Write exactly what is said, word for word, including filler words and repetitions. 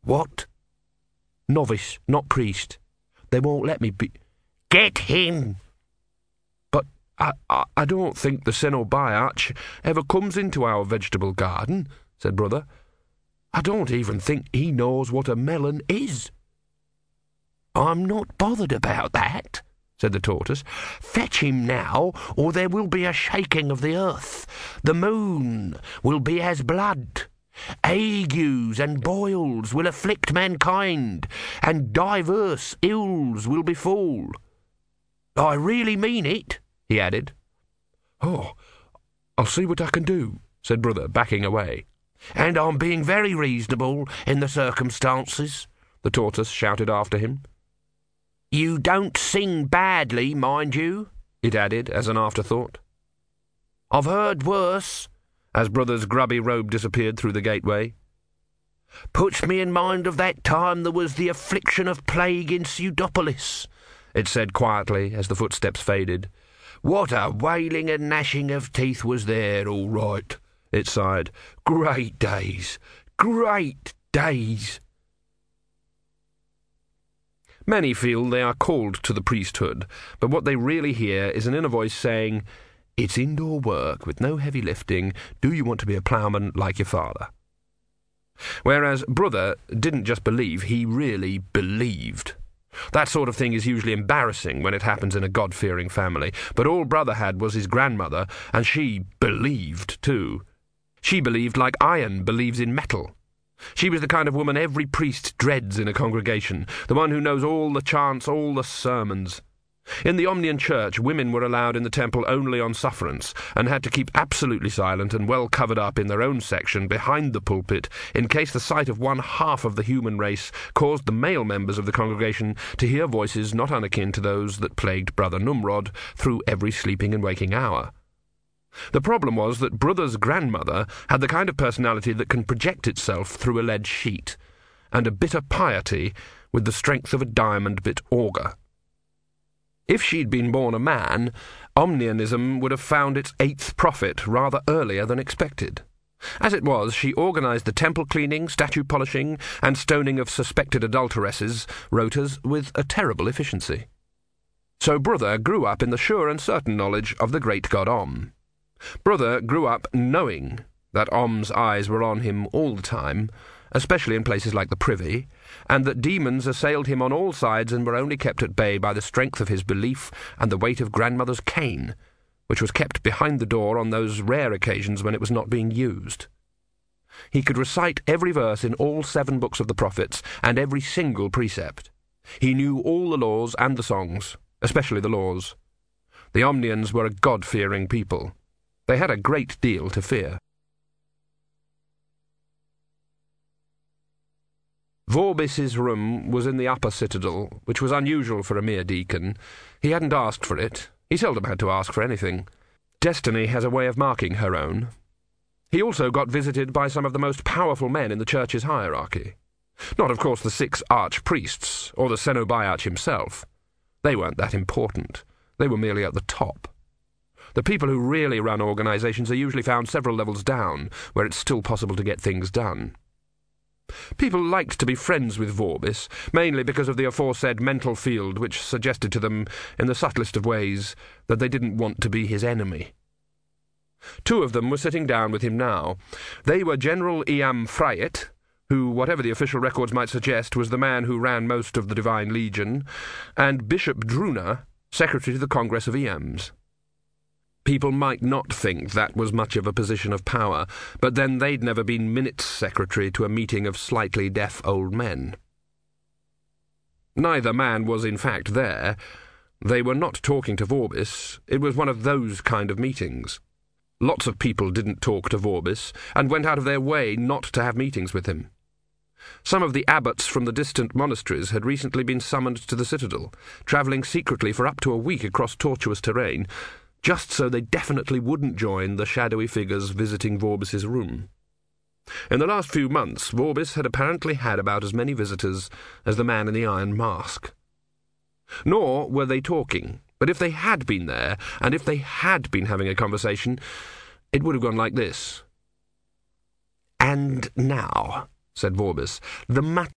What? Novice, not priest. They won't let me be... Get him! But I, I, I don't think the Cenobiarch ever comes into our vegetable garden, said Brother. I don't even think he knows what a melon is. I'm not bothered about that, said the Tortoise. Fetch him now, or there will be a shaking of the earth. The moon will be as blood. Agues and boils will afflict mankind, and divers ills will befall. I really mean it, he added. Oh, I'll see what I can do, said Brother, backing away. And I'm being very reasonable in the circumstances, the Tortoise shouted after him. You don't sing badly, mind you, it added as an afterthought. I've heard worse, as Brother's grubby robe disappeared through the gateway. Puts me in mind of that time there was the affliction of plague in Pseudopolis, it said quietly as the footsteps faded. What a wailing and gnashing of teeth was there, all right, it sighed. Great days, great days. Many feel they are called to the priesthood, but what they really hear is an inner voice saying, it's indoor work with no heavy lifting. Do you want to be a ploughman like your father? Whereas Brother didn't just believe, he really believed. That sort of thing is usually embarrassing when it happens in a God-fearing family, but all Brother had was his grandmother, and she believed too. She believed like iron believes in metal. She was the kind of woman every priest dreads in a congregation, the one who knows all the chants, all the sermons. In the Omnian Church, women were allowed in the temple only on sufferance, and had to keep absolutely silent and well covered up in their own section behind the pulpit, in case the sight of one half of the human race caused the male members of the congregation to hear voices not unakin to those that plagued Brother Numrod through every sleeping and waking hour. The problem was that Brother's grandmother had the kind of personality that can project itself through a lead sheet, and a bitter piety with the strength of a diamond-bit auger. If she'd been born a man, Omnianism would have found its eighth prophet rather earlier than expected. As it was, she organised the temple cleaning, statue polishing, and stoning of suspected adulteresses, rotas, with a terrible efficiency. So Brother grew up in the sure and certain knowledge of the great god Om. Brother grew up knowing that Om's eyes were on him all the time, especially in places like the Privy, and that demons assailed him on all sides and were only kept at bay by the strength of his belief and the weight of grandmother's cane, which was kept behind the door on those rare occasions when it was not being used. He could recite every verse in all seven books of the prophets and every single precept. He knew all the laws and the songs, especially the laws. The Omnians were a God-fearing people. They had a great deal to fear. Vorbis's room was in the upper citadel, which was unusual for a mere deacon. He hadn't asked for it. He seldom had to ask for anything. Destiny has a way of marking her own. He also got visited by some of the most powerful men in the church's hierarchy. Not, of course, the six archpriests, or the Cenobiarch himself. They weren't that important. They were merely at the top. The people who really run organisations are usually found several levels down, where it's still possible to get things done. People liked to be friends with Vorbis, mainly because of the aforesaid mental field which suggested to them, in the subtlest of ways, that they didn't want to be his enemy. Two of them were sitting down with him now. They were General Eam Freyet, who, whatever the official records might suggest, was the man who ran most of the Divine Legion, and Bishop Druna, Secretary to the Congress of Eams. People might not think that was much of a position of power, but then they'd never been minutes secretary to a meeting of slightly deaf old men. Neither man was in fact there. They were not talking to Vorbis. It was one of those kind of meetings. Lots of people didn't talk to Vorbis, and went out of their way not to have meetings with him. Some of the abbots from the distant monasteries had recently been summoned to the citadel, travelling secretly for up to a week across tortuous terrain, just so they definitely wouldn't join the shadowy figures visiting Vorbis's room. In the last few months, Vorbis had apparently had about as many visitors as the man in the iron mask. Nor were they talking, but if they had been there, and if they had been having a conversation, it would have gone like this. "And now," said Vorbis, "the matter